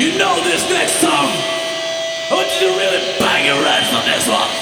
You know this next song. I want you to really bang your heads on this one.